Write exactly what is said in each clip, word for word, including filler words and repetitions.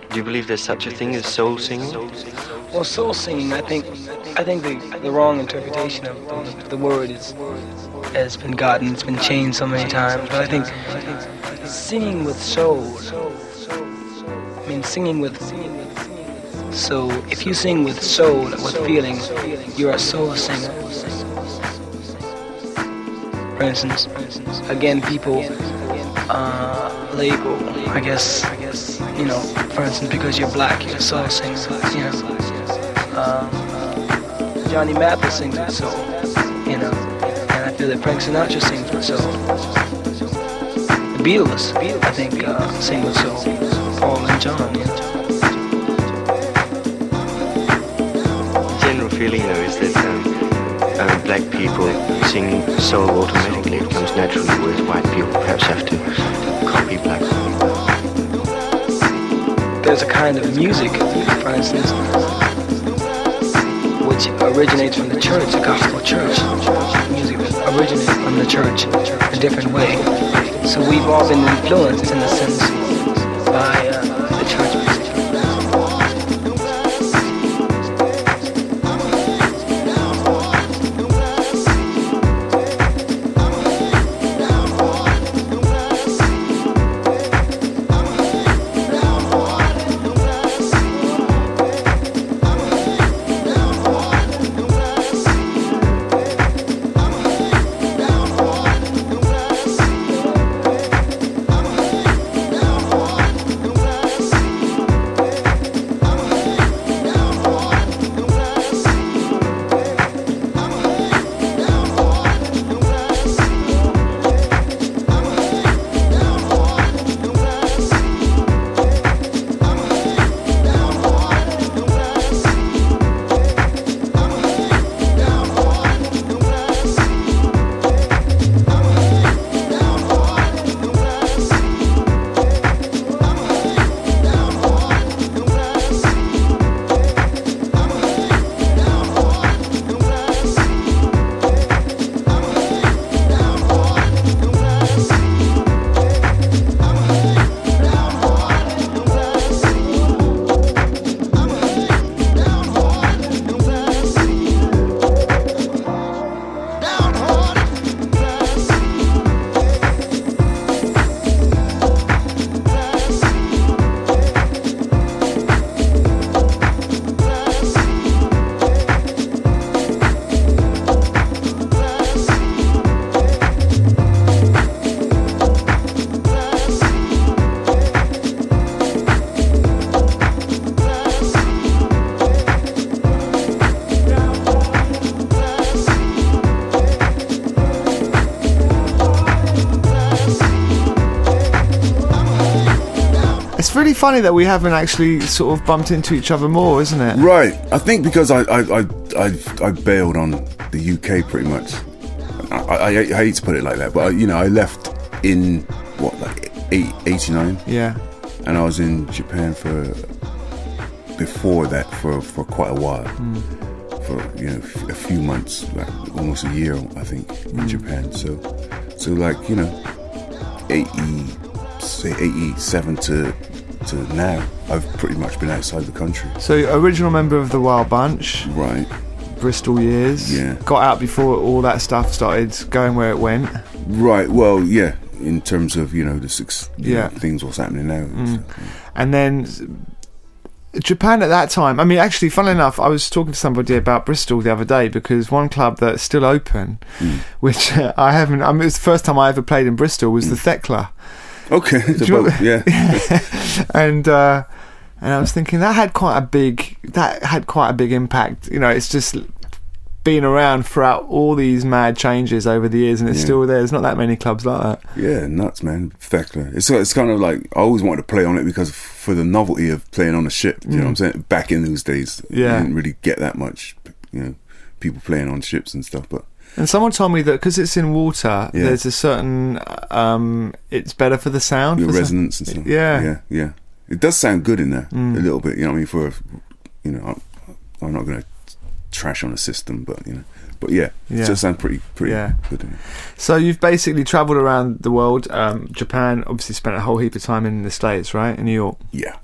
Do you believe there's such a thing as soul singing? Well, soul singing, I think, I think the the wrong interpretation of the, the word is has been gotten. It's been changed so many times. But I think singing with soul. I mean, singing with. So if you sing with soul, with feeling, you're a soul singer. For instance, again, people uh, label, I guess, you know, for instance, because you're black, you're a soul singer. You know, um, Johnny Mathis sings with soul. You know, and I feel that Frank Sinatra sings with soul. The Beatles, I think, uh, sing with soul. Paul and John. You know. General feeling though is that um, uh, black people sing soul automatically. It comes naturally, whereas white people perhaps have to copy black people. There's a kind of music, for instance, which originates from the church, the gospel church. Music originates from the church a different way. So we've all been influenced, in a sense, by uh, the church music. It's really funny that we haven't actually sort of bumped into each other more, isn't it? Right. I think because I I, I, I, I bailed on the U K pretty much. I, I, I hate to put it like that, but I, you know, I left in what, like eight, eighty-nine. Yeah. And I was in Japan for before that for, for quite a while. Mm. For, you know, a few months, like almost a year, I think, in mm. Japan. So, so like, you know, eighty, say eighty-seven to to now, I've pretty much been outside the country. So, original member of the Wild Bunch, right? Bristol years, yeah. Got out before all that stuff started going where it went, right? Well, yeah. In terms of, you know, the six, you yeah, know, things what's happening now, and, mm. stuff, yeah. And then Japan at that time. I mean, actually, funnily enough, I was talking to somebody about Bristol the other day because one club that's still open, mm. which uh, I haven't. I mean, it was the first time I ever played in Bristol was mm. the Thekla. Okay, the boat, yeah. and uh, and I was thinking that had quite a big that had quite a big impact. You know, it's just been around throughout all these mad changes over the years, and it's yeah. still there. There's not that many clubs like that. Yeah, nuts, man. Thekla. It's it's kind of like I always wanted to play on it because for the novelty of playing on a ship. You mm. know what I'm saying? Back in those days, yeah, you didn't really get that much, you know, people playing on ships and stuff, but. And someone told me that because it's in water, yeah. there's a certain, um, it's better for the sound. Your for resonance some, and stuff. Yeah. Yeah, yeah. It does sound good in there, mm. a little bit, you know what I mean, for, a, you know, I'm, I'm not going to trash on a system, but, you know, but yeah, yeah. it does sound pretty, pretty yeah. good in it. So you've basically travelled around the world, um, Japan, obviously spent a whole heap of time in the States, right, in New York? Yeah.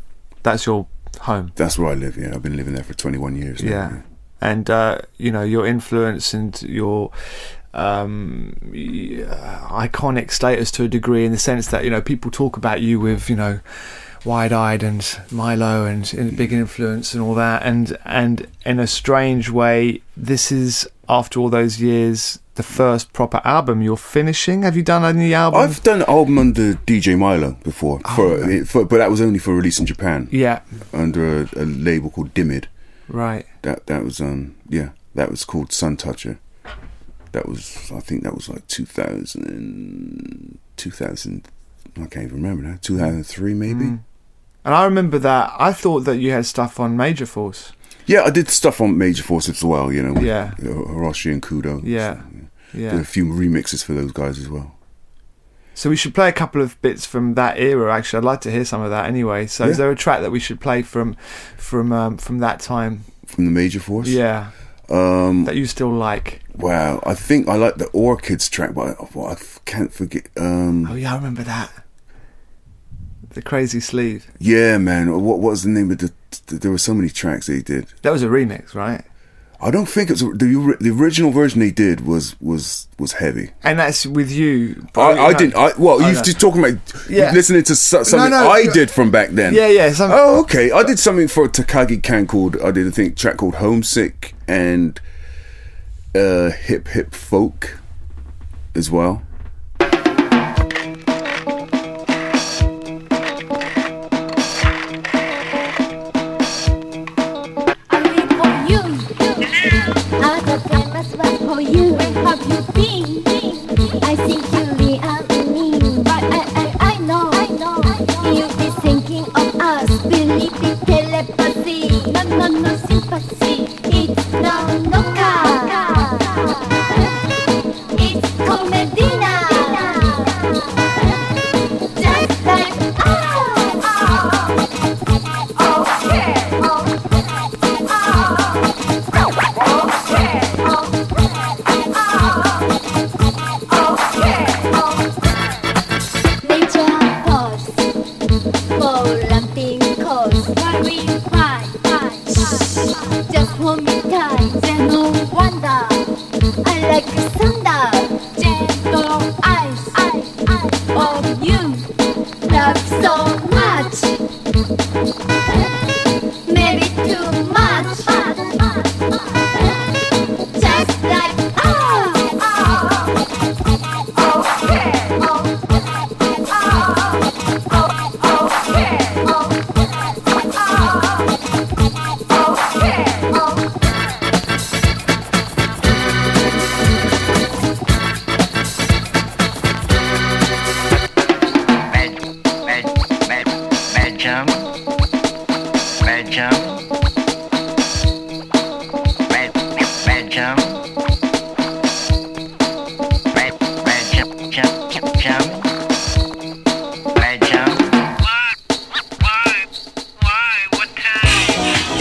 that's your home. That's where I live. Yeah, I've been living there for twenty-one years now. Yeah, and uh, you know, your influence and your um, iconic status to a degree, in the sense that, you know, people talk about you with, you know, Wide-Eyed and Milo and, and big influence and all that, and and in a strange way, this is, after all those years, the first proper album you're finishing. Have you done any album? I've done an album under D J Milo before, Oh, for, right. for but that was only for release in Japan. Yeah, Under a, a label called Dimid. right. That that was um yeah that was called Sun Toucher. That was, I think that was like two thousand, two thousand, I can't even remember now, two thousand three maybe. Mm. And I remember that I thought that you had stuff on Major Force. Yeah, I did stuff on Major Force as well, you know, with Yeah. Hiroshi and Kudo. Yeah, So, yeah. did a few remixes for those guys as well. So we should play a couple of bits from that era. Actually, I'd like to hear some of that anyway. So Yeah. is there a track that we should play from from um, from that time? From the Major Force? Yeah, Um, that you still like. wow, I think I like the Orchids track, but I, well, I f- can't forget. Um, Oh yeah, I remember that. The Crazy Sleeve. yeah, man, what, what was the name of the, the... There were so many tracks they did. That was a remix, right? I don't think it's... The, ori- the original version they did was was, was heavy. And that's with you. I, I No. didn't... I, well, Oh, you're no. just talking about... Yeah. Listening to so, something no, I you- did from back then. Yeah, yeah. Some, Oh, okay. I did something for Takagi Kan called... I did a thing, track called Homesick and uh, Hip Hip Folk as well. I live for you. Other famous one for you. Where have you been? I think you really me, but I I I know. I know. You be thinking of us. Believe in telepathy. No no no sympathy. It's no no car. It's comedina. Just like oh. Nature pause for lamping coast. Very fine, just hold me tight. Then no wonder I like the thunder. Gentle eyes of you. Love so much. Maybe too much. Just like oh. Bed, bed, bed, bed jump, bed jump, bed, bed jump, bed, bed jump, jump, jump, jump, bed jump. Why? Why? Why? What time?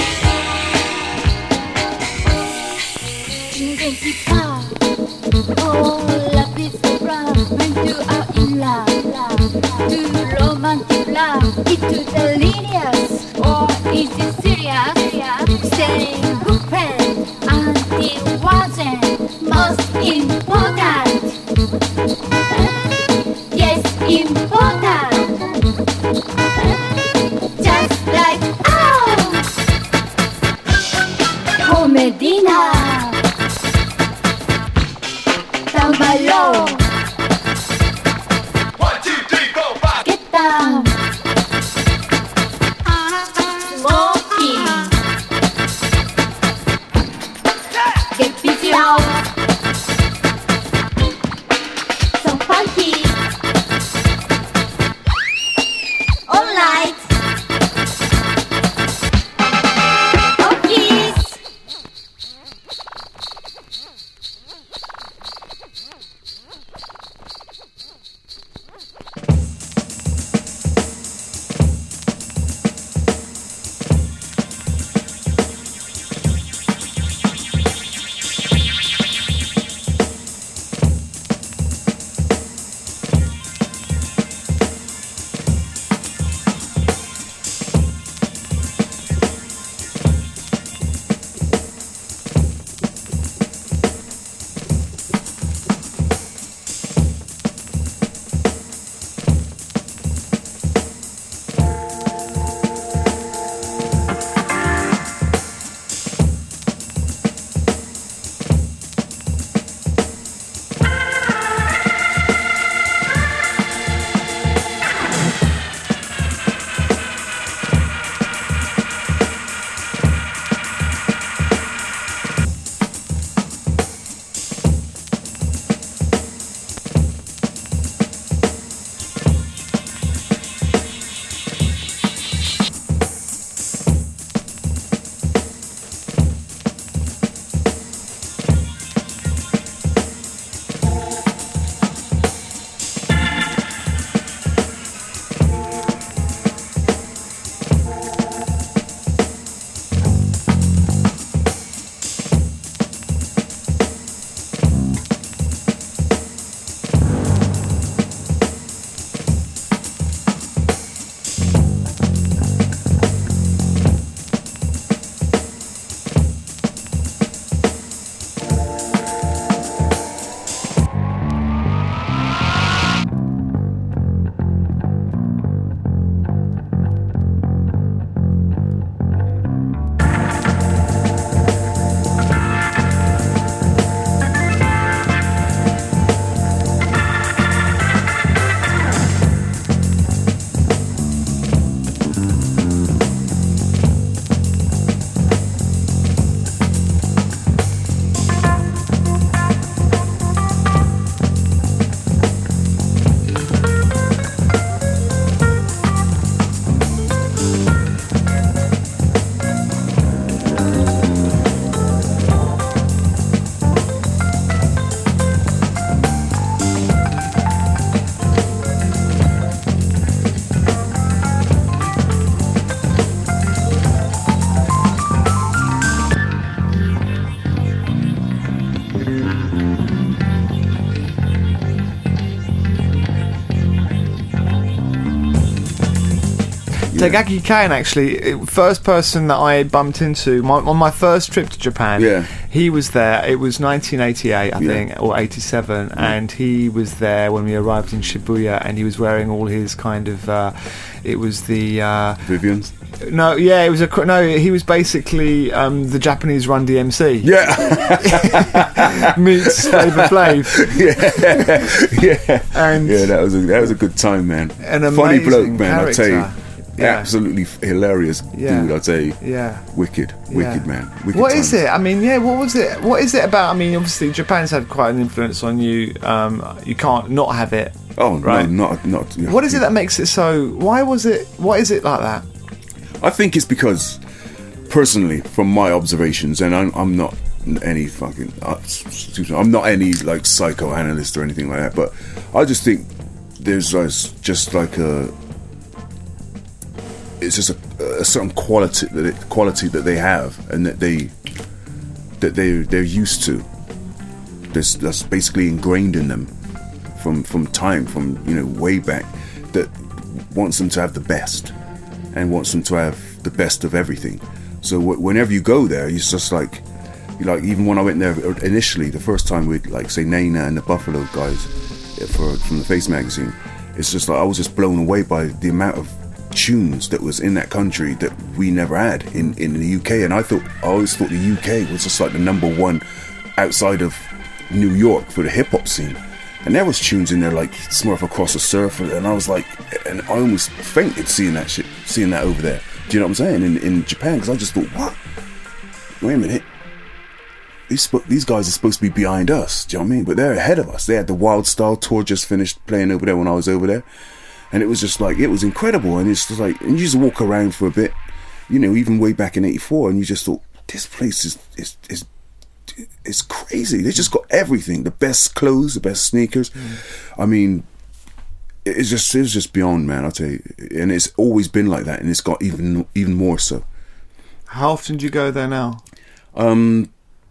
Identify. Oh, love is around when you are in love. Do romantic love, it too delirious, or is it serious? Staying good friend until wasn't most important. Yes, important. Just like oh, comedina. Down below. One, two, three, four, five. Get down. Smoking. Get busy out. So funky. All night. Oh, kiss. Tagaki Kane, actually, it- first person that I bumped into my, on my first trip to Japan. Yeah. He was there. It was nineteen eighty-eight, I Yeah. think, or eighty-seven, and he was there when we arrived in Shibuya, and he was wearing all his kind of. Uh, it was the. Uh, Vivian's. no, yeah, it was a. cr- No, he was basically um, the Japanese Run D M C. Yeah. Meets Flavor Flav. yeah. Yeah. And Yeah, that was a that was a good time, man. An Funny amazing bloke, man. I tell you, character. Yeah. absolutely f- hilarious Yeah. dude. I tell you, Yeah. wicked, wicked Yeah. man. Wicked What times. is it? I mean, yeah. What was it? What is it about? I mean, obviously, Japan's had quite an influence on you. Um, you can't not have it. Oh Right. no, not not. You know, What is it that makes it so? Why was it? What is it like that? I think it's because, personally, from my observations, and I'm, I'm not any fucking, uh, I'm not any like psychoanalyst or anything like that, but I just think there's uh, just like a, it's just a, a certain quality that it, quality that they have, and that they that they they're used to. That's that's basically ingrained in them from from time, from you know way back, that wants them to have the best. And wants them to have the best of everything. So w- whenever you go there, it's just like, you like even when I went there initially, the first time with like say Nana and the Buffalo guys for from the Face magazine, it's just like I was just blown away by the amount of tunes that was in that country that we never had in, in the U K. And I thought I always thought the U K was just like the number one outside of New York for the hip hop scene. And there was tunes in there like Smurf Across the Surf, and I was like, and I almost fainted seeing that shit, seeing that over there. Do you know what I'm saying? In in Japan, because I just thought, what? Wait a minute, these sp- these guys are supposed to be behind us. Do you know what I mean? But they're ahead of us. They had the Wild Style tour just finished playing over there when I was over there, and it was just like it was incredible. And it's just like, and you just walk around for a bit, you know, even way back in eighty-four, and you just thought, this place is is is. It's crazy. They just got everything. The best clothes, the best sneakers. Mm. I mean, it's just it was just beyond, man. I'll tell you. And it's always been like that, and it's got even even more so. How often do you go there now? Um,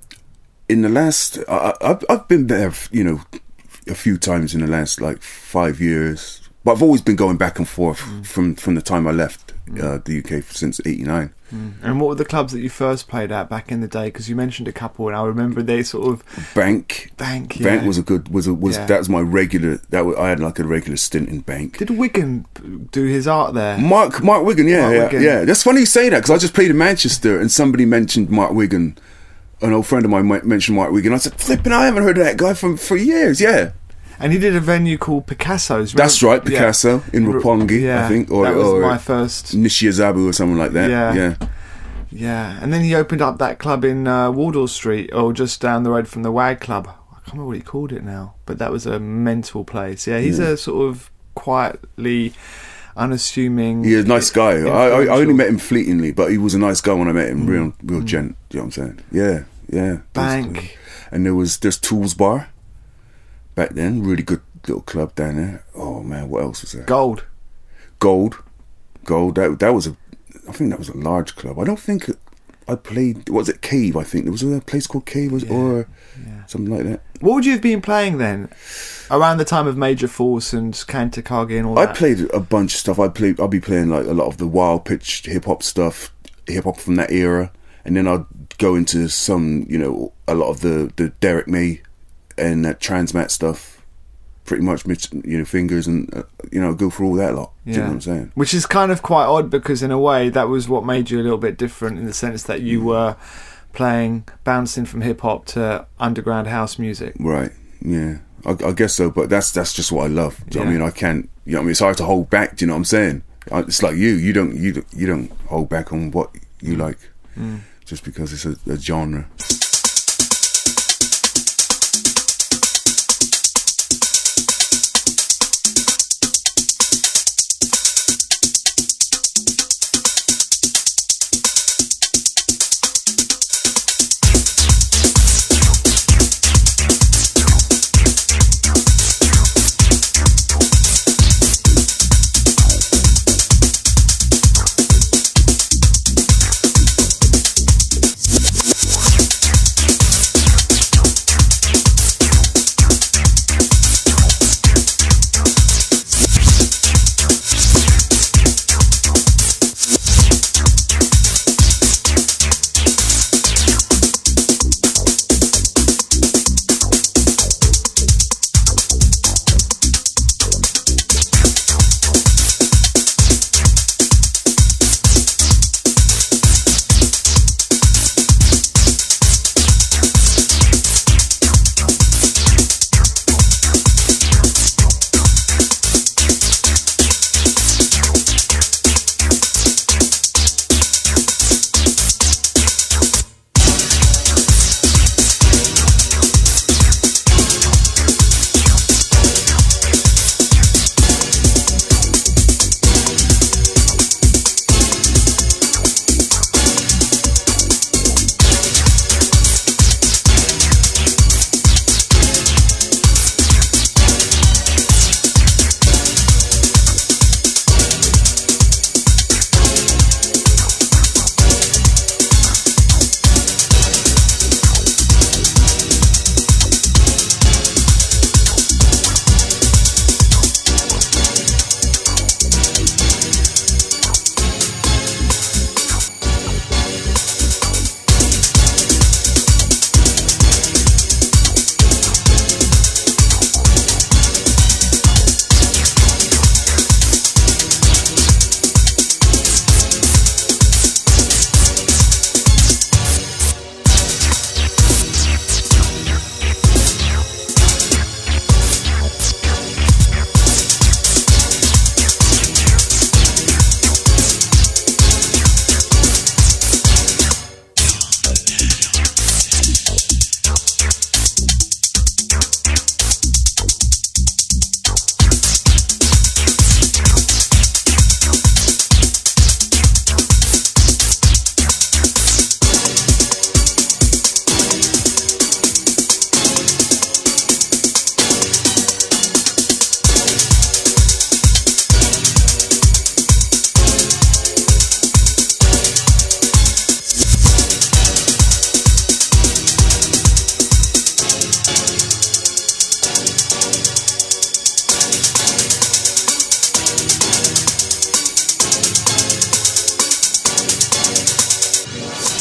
in the last, I, I've I've been there, you know, a few times in the last like five years. But I've always been going back and forth mm. from from the time I left uh, the U K since eighty-nine. Mm. And what were the clubs that you first played at back in the day? Because you mentioned a couple, and I remember they sort of Bank. Bank. Yeah. Bank was a good was a was Yeah. that was my regular. That was, I had like a regular stint in Bank. Did Wigan do his art there? Mark Mark Wigan, yeah, Mark yeah, Wigan. yeah. That's funny you say that because I just played in Manchester and somebody mentioned Mark Wigan. An old friend of mine might- mentioned Mark Wigan. I said, "Flipping, I haven't heard of that guy from for years." Yeah, And he did a venue called Picasso's. that's remember? right, Picasso Yeah. in Roppongi, Yeah, I think, or that was or my first. Nishiazabu or something like that. Yeah. Yeah, Yeah, and then he opened up that club in uh, Wardour Street, or just down the road from the Wag Club. I can't remember what he called it now, but that was a mental place. Yeah, he's Yeah. a sort of quietly unassuming. He's a nice guy. I, I, I only influential. met him fleetingly, but he was a nice guy when I met him. Mm. Real, real gent. You know what I'm saying? Yeah, yeah. Bank. And there was there's Tools Bar back then. Really good little club down there. Oh man, what else was there? Gold. Gold, Gold. That that was a. I think that was a large club. I don't think I played. Was it Cave? I think there was a place called Cave, was, Yeah. or Yeah. something like that. What would you have been playing then? Around the time of Major Force and Kantakage and all I that? played a bunch of stuff. I played. I'd be playing like a lot of the wild pitch hip hop stuff, hip hop from that era, and then I'd go into some, you know, a lot of the the Derek May and that Transmat stuff. Pretty much, you know, fingers and uh, you know, go for all that lot. Do you know what I'm saying? Which is kind of quite odd because in a way that was what made you a little bit different in the sense that you were playing, bouncing from hip hop to underground house music. Right. Yeah. I, I guess so. But that's that's just what I love. Do you know what I Yeah. mean? I can't. You know what I mean? It's hard to hold back. Do you know what I'm saying? I, it's like you. You don't. You don't, you don't hold back on what you like Mm. just because it's a, a genre.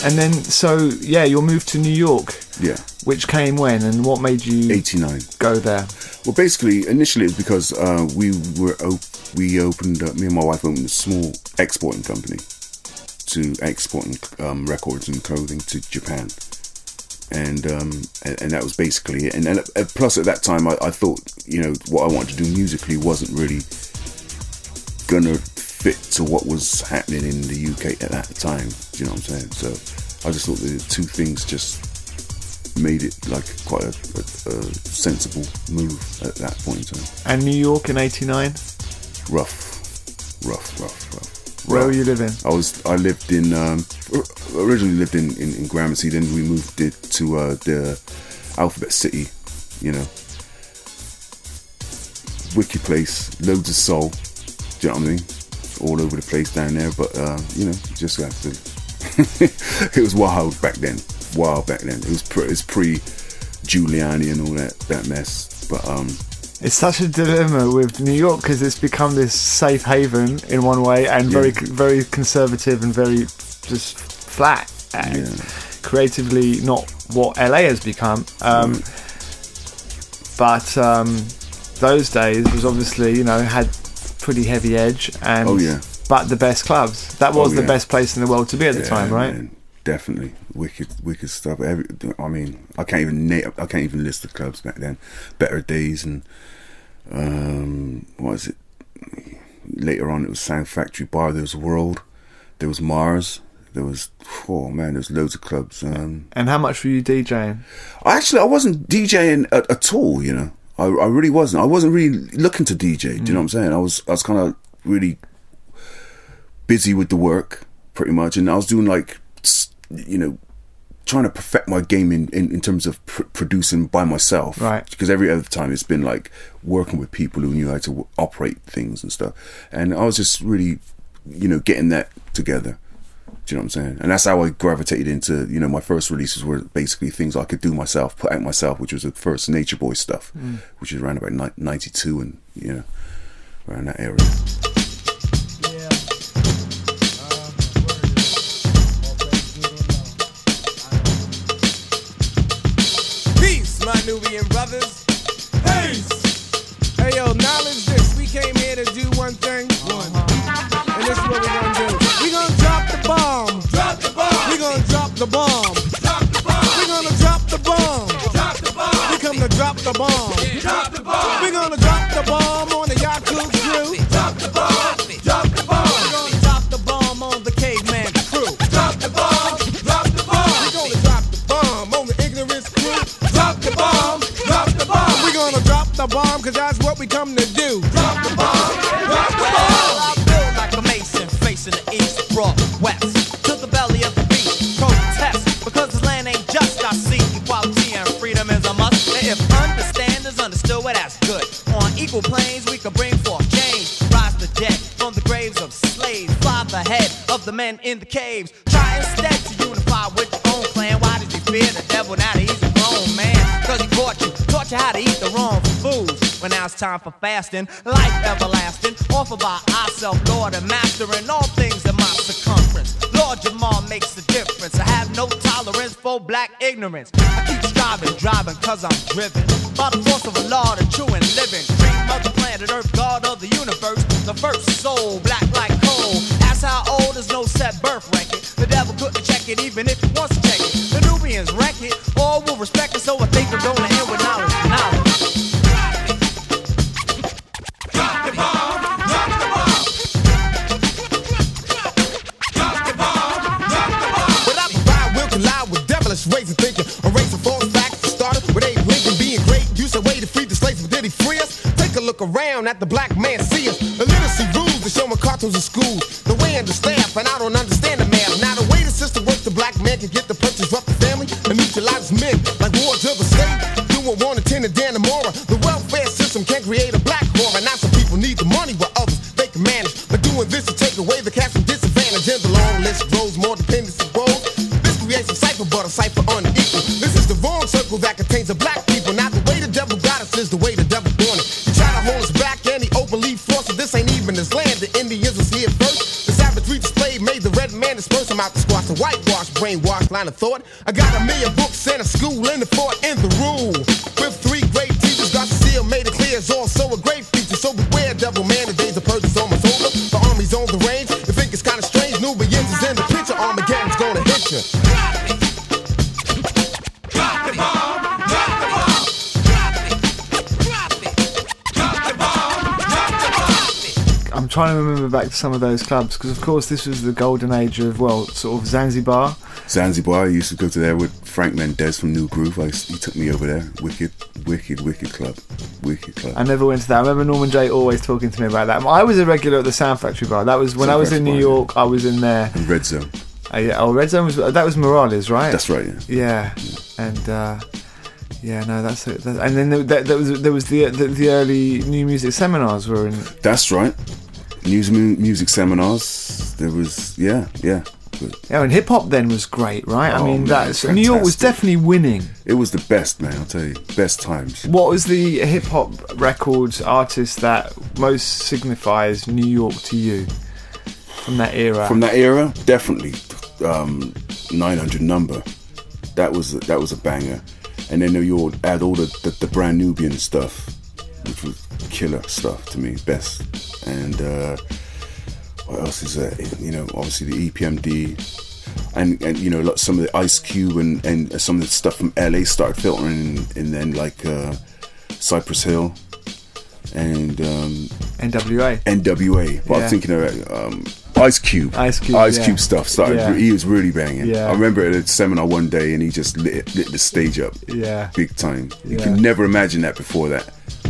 And then, so yeah, you'll move to New York. Yeah. Which came when, and what made you eighty-nine go there? Well, basically, initially it was because uh, we were op- we opened uh, me and my wife opened a small exporting company to exporting um, records and clothing to Japan, and um, and, and that was basically it. And, and uh, plus, at that time, I, I thought, you know, what I wanted to do musically wasn't really gonna fit to what was happening in the U K at that time. Do you know what I'm saying? So I just thought the two things just made it like quite a, a, a sensible move at that point in time. And New York in eighty-nine? Rough, rough, rough, rough. Where were you living? I was. I lived in. Um, originally lived in, in, in Gramercy. Then we moved it to uh, the Alphabet City. You know, wicked place, loads of soul. Do you know what I mean? All over the place down there. But uh, you know, just have to. It was wild back then. Wild back then. It was pre, it was pre Giuliani and all that that mess. But um, it's such a dilemma with New York because it's become this safe haven in one way and very yeah. very conservative and very just flat and yeah. creatively not what L A has become. Um, right. But um, those days was obviously, you know, had pretty heavy edge and oh yeah. but the best clubs. That was oh, the yeah. best place in the world to be at the yeah, time, right? Man. Definitely wicked, wicked stuff. Every, I mean, I can't even name, I can't even list the clubs back then. Better Days and um, what is it? Later on, it was Sound Factory Bar. There was World. There was Mars. There was oh man, there's loads of clubs. Um, and how much were you DJing? Actually, I wasn't DJing at, at all. You know, I, I really wasn't. I wasn't really looking to D J. Do you know what I'm saying? I was, I was kind of really busy with the work, pretty much, and I was doing like. You know, trying to perfect my game in, in, in terms of pr- producing by myself. Right. Because every other time it's been like working with people who knew how to w- operate things and stuff. And I was just really, you know, getting that together. Do you know what I'm saying? And that's how I gravitated into, you know, my first releases were basically things I could do myself, put out myself, which was the first Nature Boy stuff, mm. which is around about ninety-two and, you know, around that area. My Nubian brothers. Peace. Hey yo, knowledge this. We came here to do one thing. One. And this is what we gonna do. We gonna drop the bomb. Drop the bomb. We gonna drop the bomb. Drop the bomb. We gonna drop the bomb. Drop the bomb. We come to drop the bomb. Drop the bomb. We gonna drop the bomb on the Yaku crew. Drop the bomb. Drop the bomb. We gonna drop the bomb on the caveman crew. Drop the bomb. Drop the bomb. We gonna drop the bomb on the ignorance crew. Drop the bomb, drop the bomb. We're gonna drop the bomb, cause that's what we come to do. Drop the bomb, drop the bomb. I build like a mason, facing the east, broad west, to the belly of the beast. Protest, because this land ain't just. I see equality and freedom is a must. And if understand is understood, well that's good. On equal planes, we can bring forth change. Rise the dead from the graves of slaves. Fly the head of the men in the caves. Try instead to unify with your own clan. Why did you fear the devil? Now that he's a grown man. Cause he taught you, taught you how to eat the wrong foods. When now it's time for fasting, life everlasting, offered by ourself, Lord and Master, and all things in my circumference. Lord Jamal makes the difference. I have no tolerance for black ignorance. I keep striving, driving, cause I'm driven by the force of a law, the true and living. Cream of the planet Earth, God of the universe, the first soul, black like coal. That's how old is no set birth record. The devil couldn't check it even if he wants to check it. The Nubians wreck it, all will respect it, so I think we're gonna end with knowledge. Knowledge. Drop the bomb, drop the bomb. Drop the bomb, drop the bomb. Without the fire, will collide with devilish ways of thinking. Erasing false facts that started with Abe Lincoln being great. Used a way to free the slaves, but did he free us? Take a look around at the black man, see us. Illiteracy rules, they showing cartoons in schools. The way understaffed, and I don't understand the math. Now the way the system works, the black man can get the punches, disrupt the family, and neutralize men like wards of the state. Doing one to ten to Dan Amora. The welfare system can create a black horror. Now some people need the money while others they can manage. But doing this to take away the cash from disadvantage, and the long list grows, more dependency grows. This creates a cycle, but a cypher unequal. This is the wrong circle that contains the black people. Not the way the devil got us is the way the devil born it. He try to hold us back and he openly forced it. This ain't even his land. The Indians was here first. The savagery displayed made the red man disperse him. out the squash, the whitewash, brainwash, line of thought. I got a million books and a school in the fort in the rule. With three great teachers, got the seal, made it clear, it's also a great feature. So beware, devil man, the days of purchase almost over. The army's on the range, you think it's kinda strange. Nubians is in the picture, Armageddon's gonna hit you. Drop the bomb, drop the bomb, drop it, drop it, drop the bomb, drop the bomb. I'm trying to remember back to some of those clubs because, of course, this was the golden age of, well, sort of Zanzibar. Zanzibar, I used to go to there with Frank Mendez from New Groove. I, he took me over there. Wicked, wicked, wicked club. Wicked club. I never went to that. I remember Norman J always talking to me about that. I was a regular at the Sound Factory Bar. That was when Sound I was Factory in New Bar, York. Yeah. I was in there. And Red Zone. Uh, yeah. Oh, Red Zone was that was Morales, right? That's right. Yeah. Yeah, yeah. and uh, yeah, no, that's it. That, and then there, there, there was there was the, the the early new music seminars were in. That's right. News music seminars. There was yeah, yeah. Yeah, and hip hop then was great, right? Oh, I mean, man, that's fantastic. New York was definitely winning. It was the best, man. I'll tell you, best times. What was the hip hop records artist that most signifies New York to you from that era? From that era, definitely um, nine hundred Number. That was that was a banger. And then New York had all the, the the brand Nubian stuff, which was killer stuff to me, best. And uh, what else is there? You know, obviously the E P M D, and and you know, some of the Ice Cube and, and some of the stuff from L A started filtering, and then like uh, Cypress Hill and um, N W A. N W A. But Yeah. I'm thinking of um, Ice Cube. Ice Cube. Ice yeah. Cube stuff started. Yeah. He was really banging. Yeah. I remember at a seminar one day, and he just lit, lit the stage up. Yeah. Big time. You Yeah. could never imagine that before that.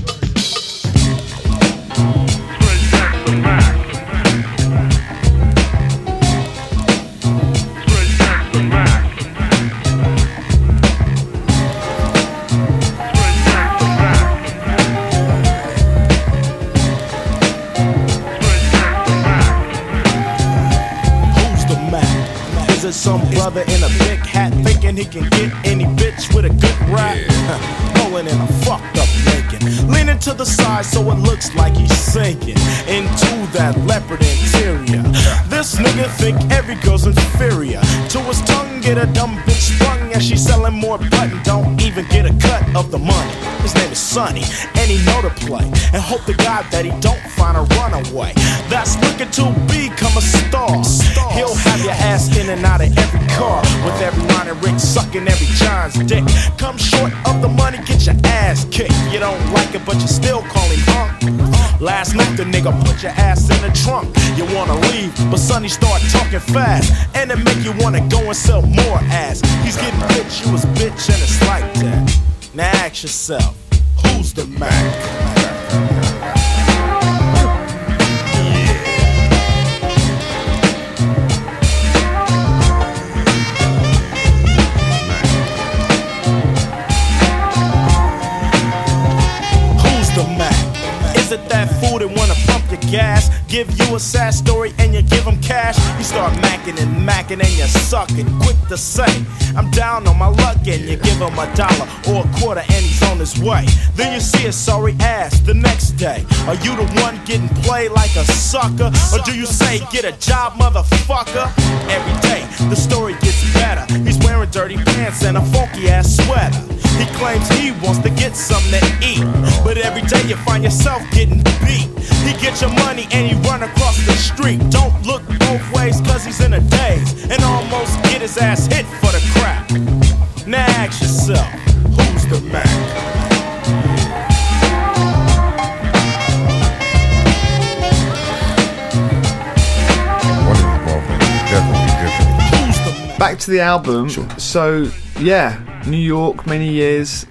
Some brother in a big hat thinking he can get any bitch with a good rap. Yeah. Rolling in a fucked up Lincoln, leaning to the side so it looks like he's sinking into that leopard interior. This nigga think every girl's inferior. To his tongue get a dumb bitch sprung as she's selling more button. Don't even get a cut of the money. His name is Sonny, and he know to play. And hope to God that he don't find a runaway that's looking to become a star. He'll have your ass in and out of every car, with every line and Rick sucking every John's dick. Come short of the money, get your ass kicked. You don't like it, but you still call him hunk. Last night the nigga put your ass in the trunk. You wanna leave, but Sonny start talking fast, and it make you wanna go and sell more ass. He's getting bitch, you was bitch, and it's like that. Now ask yourself, who's the Mac? Is it that fool that wanna pump your gas? Give you a sad story and you give him cash? You start macking and macking and you suck it. Quick to say, I'm down on my luck, and you give him a dollar or a quarter and he's on his way. Then you see his sorry ass the next day. Are you the one getting played like a sucker? Or do you say, get a job, motherfucker? Every day, the story gets better. He's wearing dirty pants and a funky ass sweater. He claims he wants to get something to eat, but every day you find yourself getting beat. He get your money and he run across the street. Don't look both ways cause he's in a daze, and almost get his ass hit for the crap. Now ask yourself, who's the Mac? Back to the album. Sure. So, yeah, New York, many years.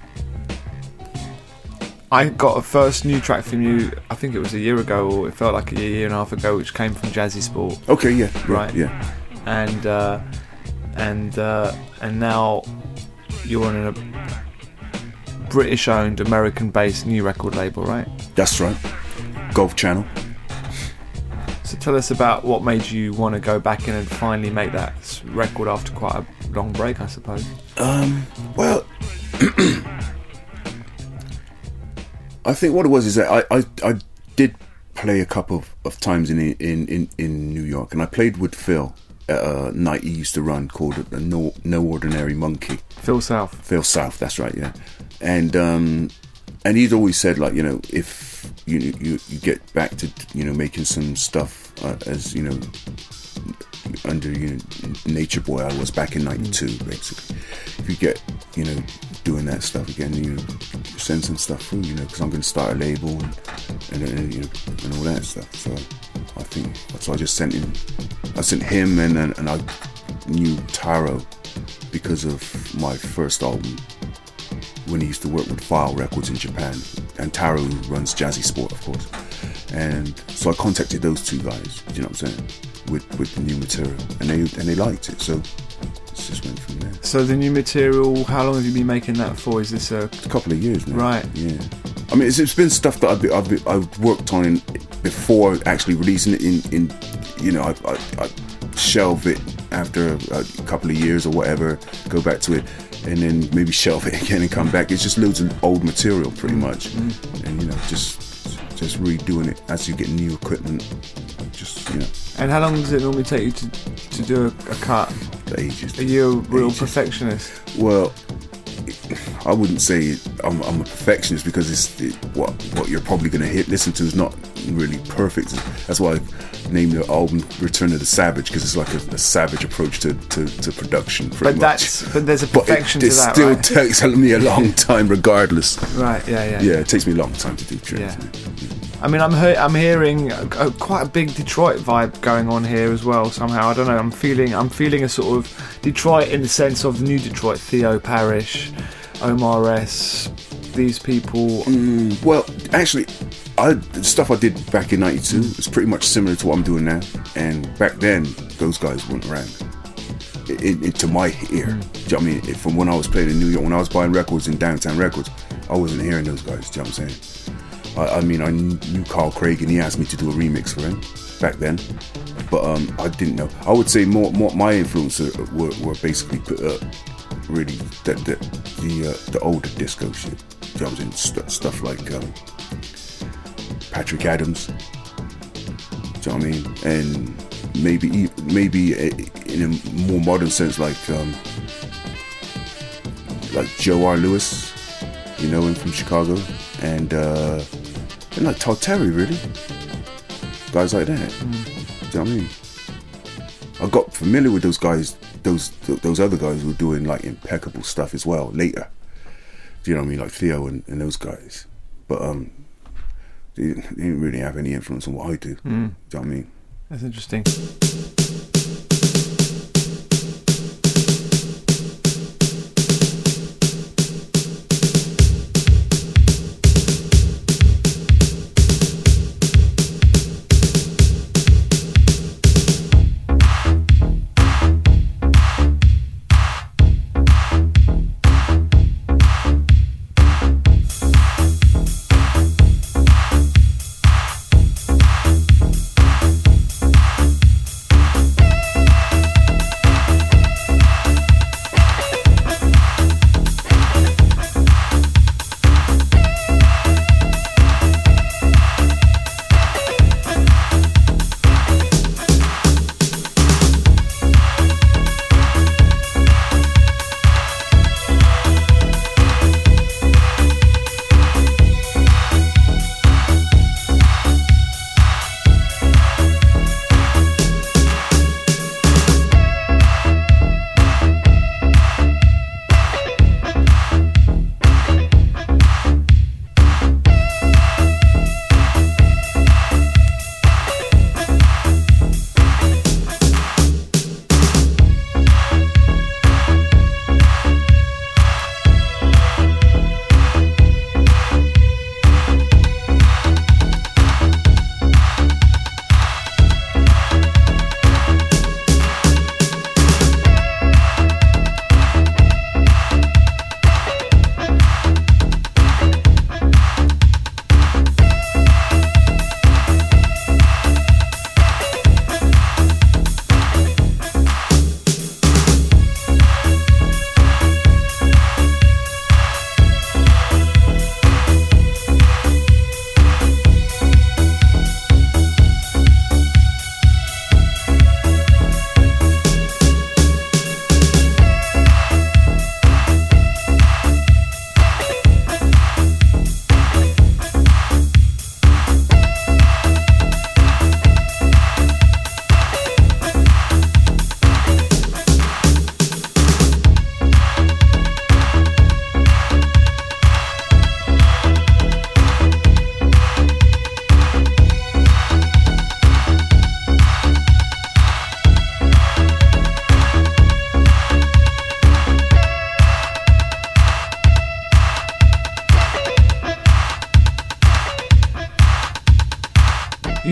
I got a first new track from you, I think it was a year ago, or it felt like a year, year and a half ago, which came from Jazzy Sport. Okay, yeah, yeah Right. yeah. And uh, and uh, and now you're on a British-owned, American-based new record label, right? That's right. Golf Channel. So tell us about what made you want to go back in and finally make that s- record after quite a long break, I suppose. Um, well, I think what it was is that I, I, I did play a couple of, of times in, in, in, in New York, and I played with Phil uh, night he used to run called the No No Ordinary Monkey. Phil South. Phil South, that's right, yeah. And um, and he'd always said, like, you know, if you you, you get back to, you know, making some stuff uh, as, you know, under, you know, Nature Boy I was back in ninety-two, mm. basically. If you get, you know, doing that stuff again, you know, send some stuff through, you know, because I'm going to start a label and, and, and, you know, and all that stuff. So I think, so I just sent him, I sent him and, and, and I knew Taro because of my first album when he used to work with File Records in Japan. And Taro runs Jazzy Sport, of course. And so I contacted those two guys, do you know what I'm saying? With with the new material, and they and they liked it, so it just went from there. So the new material, how long have you been making that for? Is this a, a couple of years now? Right. Yeah. I mean, it's, it's been stuff that I've been, I've, been, I've worked on in, before actually releasing it. In, in you know, I, I, I shelve it after a, a couple of years or whatever, go back to it, and then maybe shelve it again and come back. It's just loads of old material, pretty much, mm. and you know, just just redoing it as you get new equipment. Just, you know. And how long does it normally take you to to do a, a cut? Ages. Are you a real Ages. perfectionist? Well, I wouldn't say I'm, I'm a perfectionist because it's it, what what you're probably going to hit listen to is not really perfect. That's why I named the album "Return of the Savage" because it's like a, a savage approach to, to, to production. Pretty but that's much. but there's a perfection but it, to that. It still right? takes me a long time, regardless. Right. Yeah. Yeah. Yeah. It takes me a long time to do tracks. Yeah. I mean, I'm he- I'm hearing a, a, quite a big Detroit vibe going on here as well. Somehow, I don't know. I'm feeling I'm feeling a sort of Detroit in the sense of New Detroit, Theo Parrish, Omar S. These people. Mm, well, actually, I, the stuff I did back in ninety-two is pretty much similar to what I'm doing now. And back then, those guys weren't around. It, it, it, to my ear, mm. do you know what I mean? It, from when I was playing in New York, when I was buying records in Downtown Records, I wasn't hearing those guys. Do you know what I'm saying? I, I mean, I knew Carl Craig and he asked me to do a remix for him back then, but um, I didn't know. I would say more, more my influences were, were basically uh, really the the the, uh, the older disco shit. You know what I'm saying? St- stuff like um, Patrick Adams. Do you know what I mean? And maybe maybe in a more modern sense, like um, like Joe R. Lewis. You know him from Chicago, and. Uh, And like Todd Terry, really. Guys like that. Mm. Do you know what I mean? I got familiar with those guys, those those other guys who were doing like impeccable stuff as well later. Do you know what I mean? Like Theo and, and those guys. But um, they didn't, they didn't really have any influence on what I do. Mm. Do you know what I mean? That's interesting.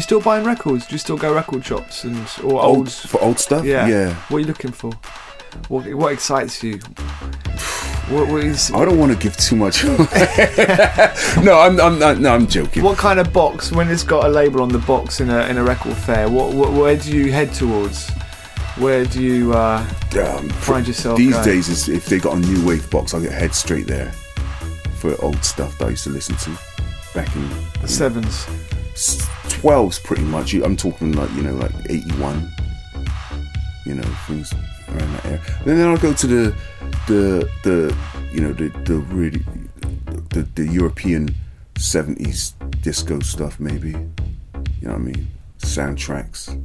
still buying records? Do you still go record shops and or Old, old? for old stuff. Yeah. yeah. What are you looking for? What what excites you? What, what is? I don't want to give too much. no, I'm, I'm not, no, I'm joking. What kind of box? When it's got a label on the box in a in a record fair, what, what where do you head towards? Where do you uh, um, find yourself these going? days? Is if they got a new wave box, I'll get head straight there for old stuff that I used to listen to back in The sevens. twelves, pretty much. I'm talking like you know, like eighty-one. You know, things around that area. And then I'll go to the the the you know the the really the the European seventies disco stuff, maybe. You know what I mean? Soundtracks.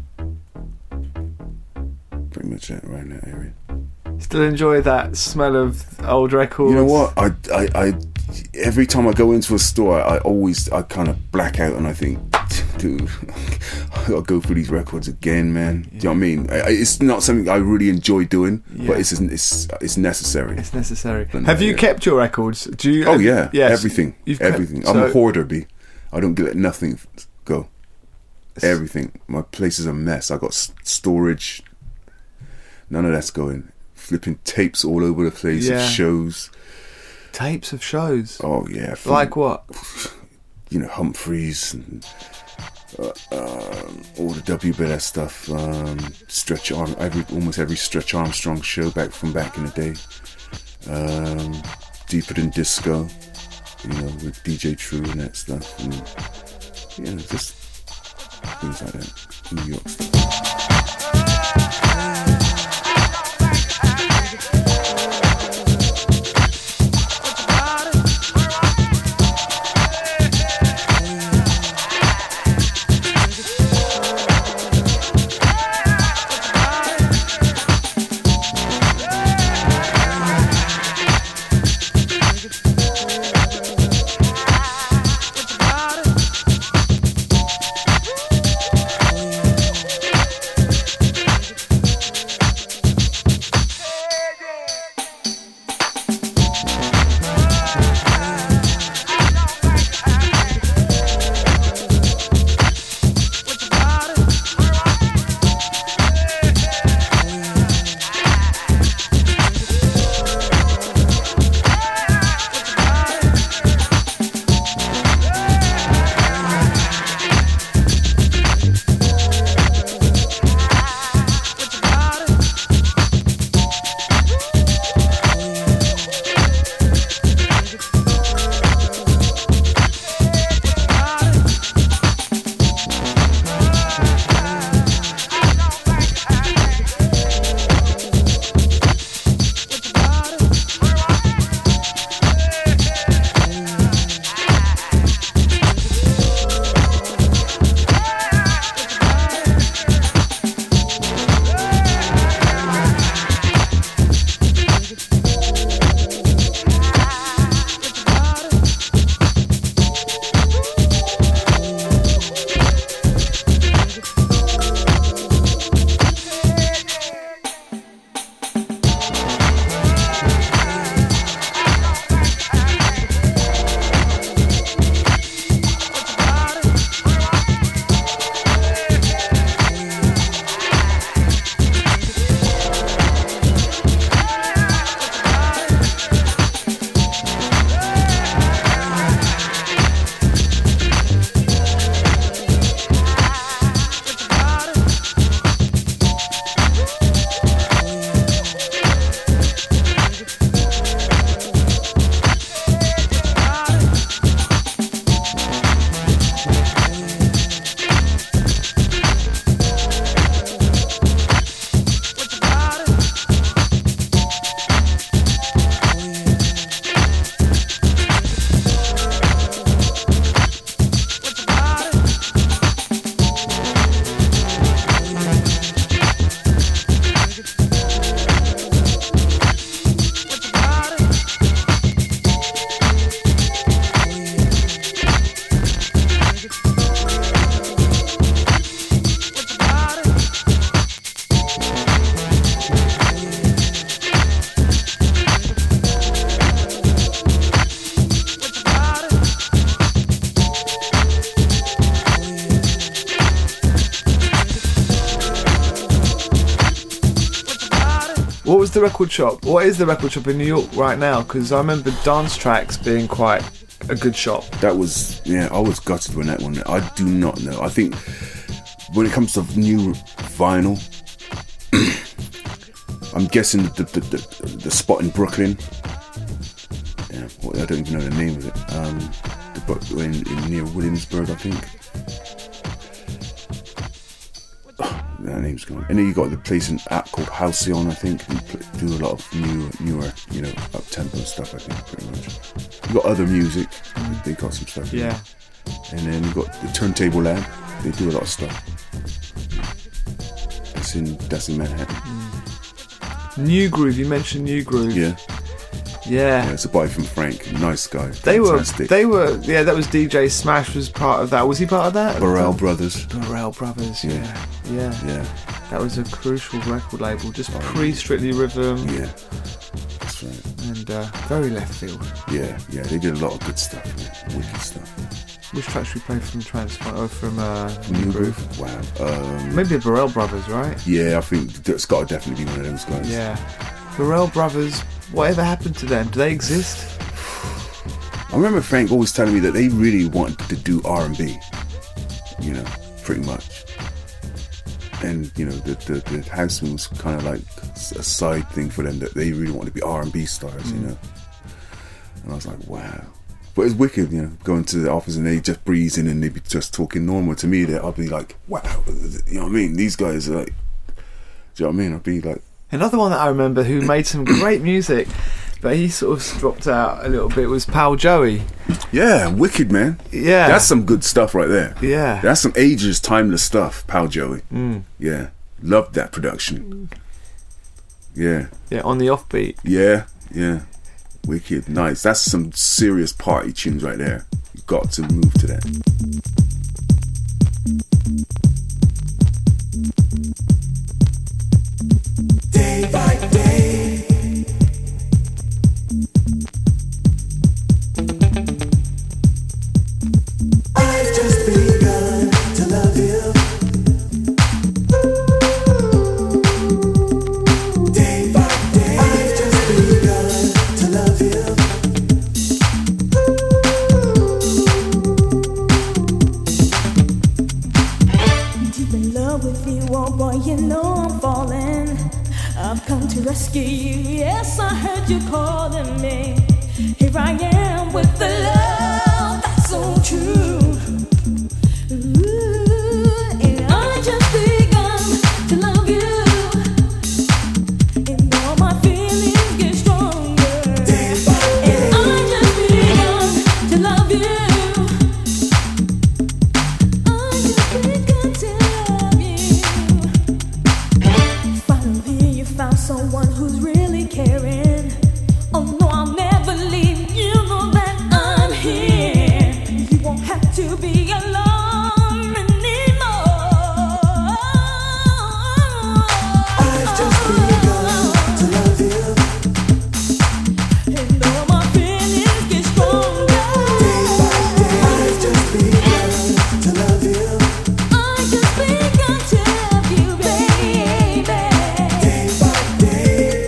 Pretty much that right in that area. Still enjoy that smell of old records. You know what? I, I, I every time I go into a store, I always I kind of black out and I think, dude, I gotta go through these records again, man. Yeah. Do you know what I mean? I, it's not something I really enjoy doing, yeah. but it's it's it's necessary. It's necessary. And, have uh, you yeah. kept your records? Do you? Oh yeah, yes. everything, You've everything. Kept, I'm so, a hoarder, B. I don't let nothing go. Everything. My place is a mess. I got s- storage. None of that's going. Flipping tapes all over the place Yeah. of shows. Tapes of shows. Oh yeah. From, Like what? You know, Humphreys and uh, um, all the W B S stuff. Um, Stretch Arm, every almost every Stretch Armstrong show back from back in the day. Um, Deeper Than Disco. You know, with D J True and that stuff. And, you know, just things like that. New York stuff. What was the record shop? What is the record shop in New York right now? Because I remember Dance Tracks being quite a good shop. That was, yeah, I was gutted when that one. I do not know. I think when it comes to new vinyl, I'm guessing the the, the the spot in Brooklyn. Yeah, well, I don't even know the name of it. Um, the, in, in near Williamsburg, I think. That name's gone. And then you got the place in app called Halcyon, I think, who do a lot of new, newer, you know, up tempo stuff. I think pretty much. You got other music. They got some stuff. Yeah. And then you got the Turntable Lab. They do a lot of stuff. That's in that's in Manhattan. Mm. New Groove. You mentioned New Groove. Yeah. Yeah. Yeah, it's a boy from Frank. Nice guy. They Fantastic. were. They were. Yeah, that was D J Smash was part of that. Was he part of that? Burrell Brothers. Burrell Brothers. Yeah. Yeah. Yeah. Yeah. That was a crucial record label, just Oh, pre Strictly Rhythm. Yeah. That's right. And uh, very left field. Yeah, yeah. They did a lot of good stuff, man. Wicked stuff. Which tracks should we play from Transform or from uh, New Groove? Wow. Um, Maybe the Burrell Brothers, right? Yeah, I think it's got to definitely be one of those guys. Yeah. Burrell Brothers. Whatever happened to them? Do they exist? I remember Frank always telling me that they really wanted to do R and B. You know, pretty much. And you know, the the, the Houseman was kind of like a side thing for them, that they really wanted to be R and B stars. Mm. You know. And I was like, wow. But it's wicked, you know, going to the office and they just breeze in and they be just talking normal to me. That I'll be like, wow, you know what I mean? These guys are like, do you know what I mean? I'll be like. Another one that I remember who made some great music, but he sort of dropped out a little bit, was Pal Joey. Yeah, wicked, man. Yeah. That's some good stuff right there. Yeah. That's some ages, timeless stuff, Pal Joey. Mm. Yeah. Loved that production. Yeah. Yeah, on the offbeat. Yeah, yeah. Wicked, nice. That's some serious party tunes right there. You've got to move to that. Day by day, I've just begun to love you. Day by day, I've just begun to love you. Deep in love with you, oh boy, you know I'm falling. I've come to rescue you. Yes, I heard you calling me. Here I am with the love that's so true. Ooh, and I just begun to love you. And all my feelings get stronger. And I just begun to love you. I just begun to love you. Finally, you found someone who's really caring. Oh no, I'll never leave. You know that I'm here. You won't have to be alone anymore. I've just begun to love you. And all my feelings get stronger. Day by day, I've just begun to love you. I just begun to love you, baby. Day by day.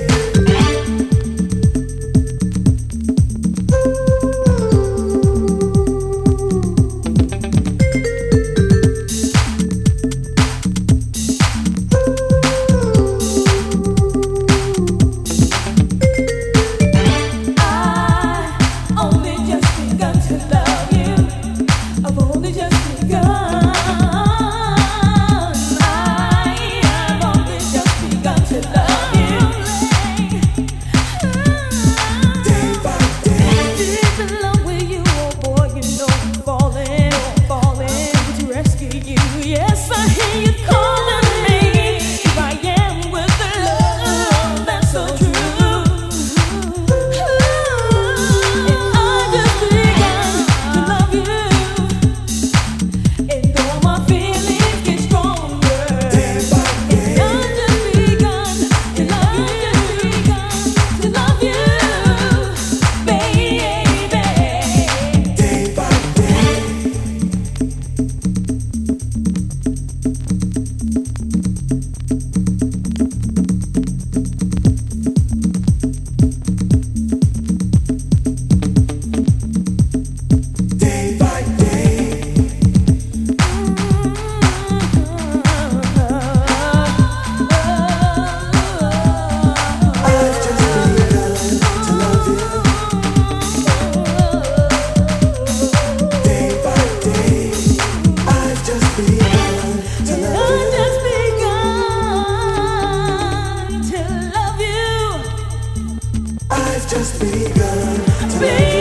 just begun to love you.